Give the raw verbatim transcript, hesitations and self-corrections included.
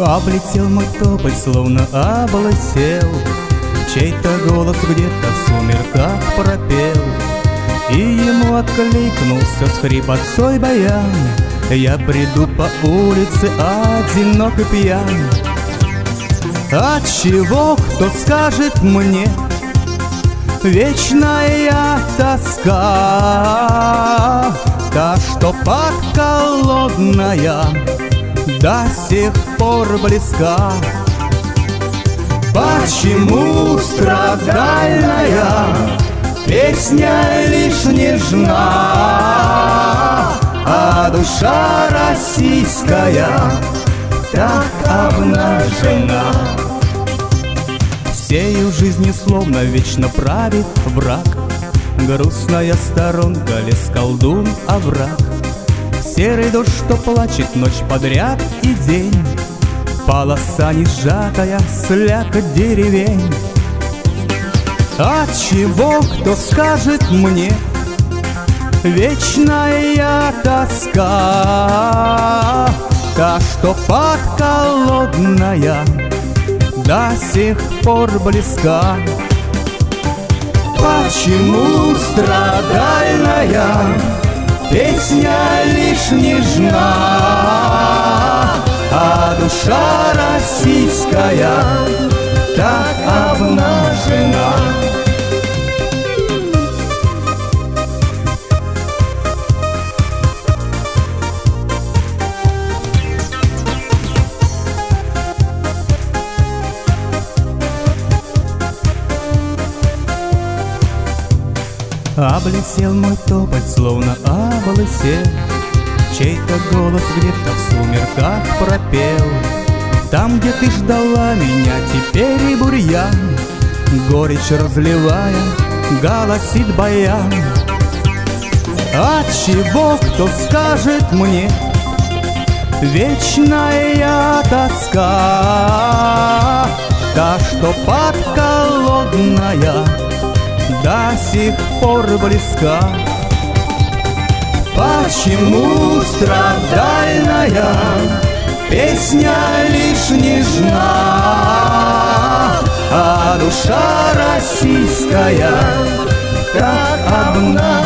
Облетел мой тополь, словно облысел, чей-то голос где-то в сумерках пропел, и ему откликнулся с хрипотцой баян: я приду по улице одинок и пьян. Отчего, кто скажет мне, вечная тоска, та, что подколодная, до сих пор близка? Почему страдальная песня лишь нежна, а душа российская так обнажена? Всею жизнью словно вечно правит враг, грустная сторонка, лес, колдун, овраг. Серый дождь, что плачет ночь подряд и день, полоса не сжатая, слякоть деревень. Отчего, кто скажет мне, вечная тоска, та, что подколодная, до сих пор близка? Почему страдальная песня лишь нежна, а душа российская так обнажена? Облетел мой тополь, словно облысел, чей-то голос где-то в сумерках пропел: там, где ты ждала меня, теперь и бурьян, горечь разливая, голосит баян. Отчего, кто скажет мне, вечная тоска, та, что подколодная, до сих пор близка? Почему страдальная песня лишь нежна, а душа российская так обнажена?